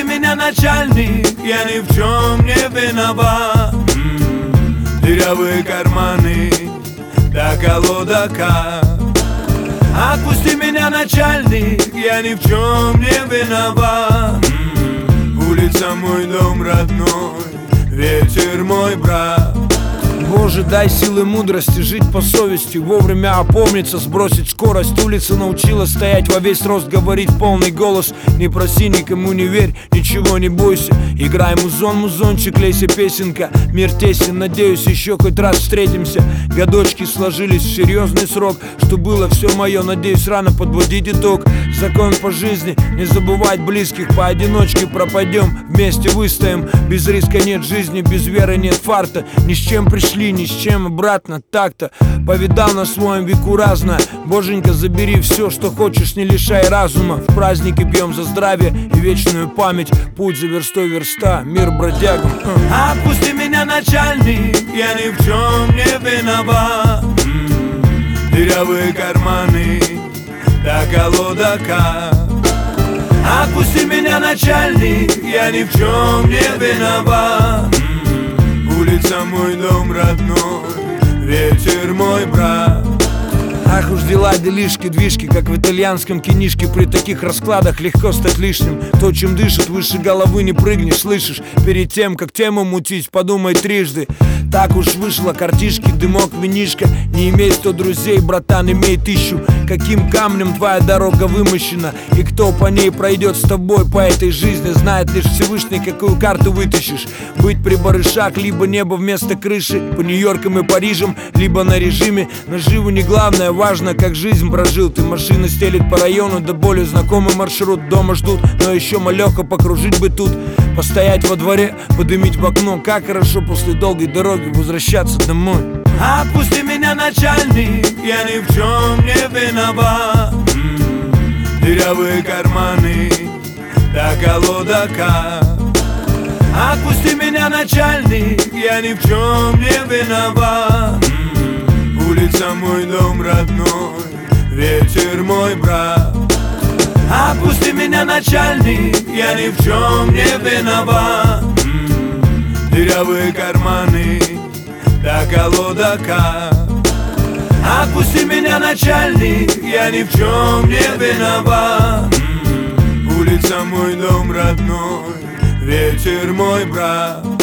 меня, начальник, я ни в чем не виноват. Дырявые карманы до колодака. Отпусти меня, начальник, я ни в чем не виноват. Улица мой дом родной, ветер мой брат. Боже, дай силы мудрости жить по совести, вовремя опомниться, сбросить скорость. Улица научила стоять во весь рост, говорить в полный голос. Не проси, никому не верь, ничего не бойся. Играй музон, музончик, лейся песенка. Мир тесен, надеюсь, еще хоть раз встретимся. Годочки сложились в серьезный срок. Что было все мое, надеюсь, рано подводить итог. Закон по жизни, не забывать близких. Поодиночке пропадем, вместе выстоим. Без риска нет жизни, без веры нет фарта. Ни с чем пришли, ни с чем обратно, так-то. Повидал на своем веку разное. Боженька, забери все, что хочешь, не лишай разума. В праздники пьем за здравие и вечную память. Путь за верстой верста, мир бродягам. Отпусти меня, начальник, я ни в чем не виноват. Дырявые карманы до колодака. Отпусти меня, начальник, я ни в чем не виноват. Улица мой дом родной, ветер мой брат. Ах уж дела, делишки, движки, как в итальянском кинишке. При таких раскладах легко стать лишним. То, чем дышит, выше головы не прыгнешь, слышишь? Перед тем, как тему мутить, подумай трижды. Так уж вышло, картишки, дымок, винишка. Не имей 100 друзей, братан, имей 1000. Каким камнем твоя дорога вымощена, и кто по ней пройдет с тобой по этой жизни, знает лишь Всевышний, какую карту вытащишь. Быть при барышах, либо небо вместо крыши, по Нью-Йоркам и Парижам, либо на режиме. Наживу не главное, важно, как жизнь прожил. Ты машина стелит по району, да более знакомый маршрут. Дома ждут, но еще малеха, покружить бы тут. Постоять во дворе, подымить в окно. Как хорошо после долгой дороги возвращаться домой. Отпусти меня, начальник, я ни в чем не виноват. Дырявые карманы до колодака. Отпусти меня, начальник, я ни в чем не виноват. Улица мой дом родной, ветер мой брат. Отпусти меня, начальник, я ни в чем не виноват. Дырявые карманы до колодака. Отпусти меня, начальник, я ни в чем не виноват. Улица мой дом родной, ветер мой брат.